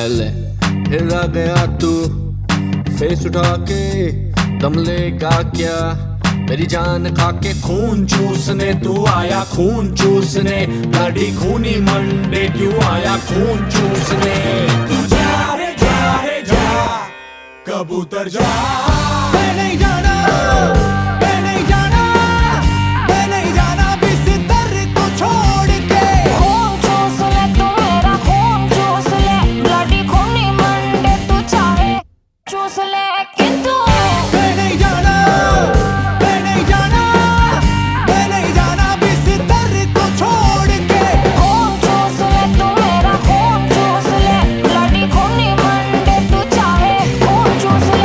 पहले फिर आ गया तू, फेस उठा के दम लेगा क्या? मेरी जान खा के खून चूसने तू आया, खून चूसने। ब्लडी खूनी मंडे क्यों आया खून चूसने? तू जा रे जा, कबूतर जा। मैं नहीं जाना, मैं नहीं जाना, मैं नहीं जाना बिस्तर को छोड़ के। खून चूस ले तू मेरा खून चूस ले, ब्लडी खूनी मंडे तू चाहे चूस ले, किंतु मैं नहीं जाना, मैं नहीं जाना, मैं नहीं जाना बिस्तर को छोड़ के। खून चूस ले तू मेरा खून चूस ले, ब्लडी खूनी मंडे तू चाहे खून चूस ले।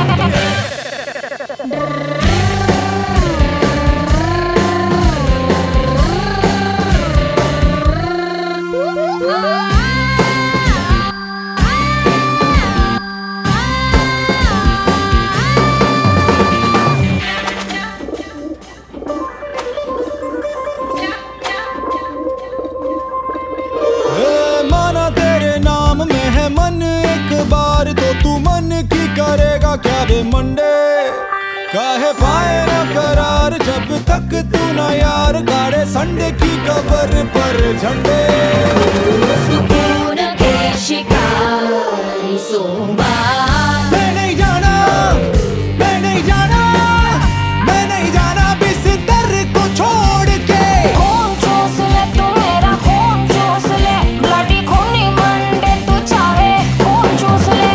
माना तेरे नाम में है मन एक बार, तो तू मन की करेगा क्या बे मंडे? काहे पाए ना करार जब तक तू ना यार गाड़े संडे की कबर पर झंडे। सुकून के शिकारी सोमवार। मैं नहीं जाना, मैं नहीं जाना, मैं नहीं जाना बिस्तर को छोड़ के। खून चूस ले तू मेरा खून चूस ले, ब्लडी खूनी मंडे तू चाहे खून चूस ले।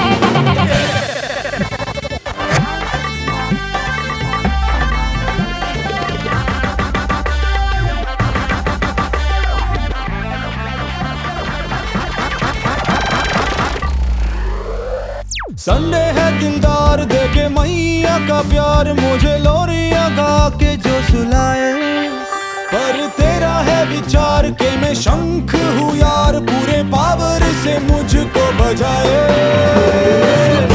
संडे है दिलदार देके मैया का प्यार, मुझे लोरिया गा के जो सुलाए। पर तेरा है विचार के मैं शंख हूँ यार, पूरे पावर से मुझको बजाए।